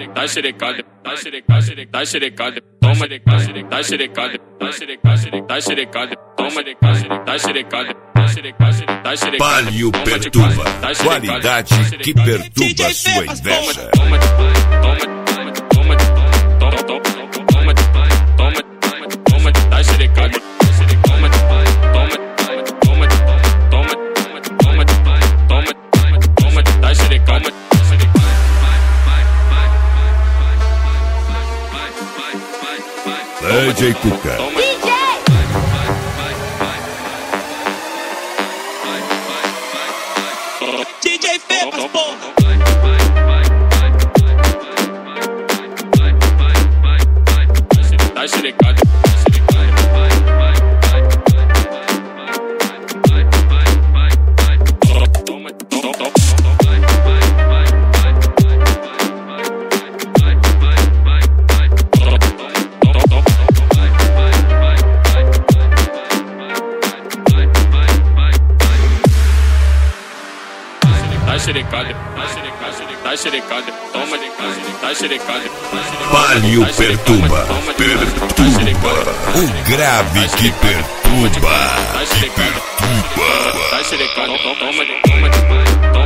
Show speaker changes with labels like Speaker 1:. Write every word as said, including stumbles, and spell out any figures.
Speaker 1: tá xerecada, tá xerecada, tá xerecada, toma de casa, tá xerecada, tá xerecada, tá xerecada, toma de casa, tá xerecada, tá xerecada, tá xerecada.
Speaker 2: Palio Perturba, qualidade que perturba sua inveja.
Speaker 1: Toma, toma, toma, toma, toma, toma, toma, toma, toma, tá xerecada, toma, toma, toma, toma, toma, toma, toma, tá xerecada.
Speaker 2: D J Cuca.
Speaker 3: D J Fepas, porra.
Speaker 1: Tá xerecada. Toma, toma, toma. Tá xerecada, tá xerecada, tá xerecada, toma de casa, tá xerecada.
Speaker 2: Palio Perturba, perturba, o grave que perturba, que perturba.
Speaker 1: Tá xerecada, toma de, toma de, toma.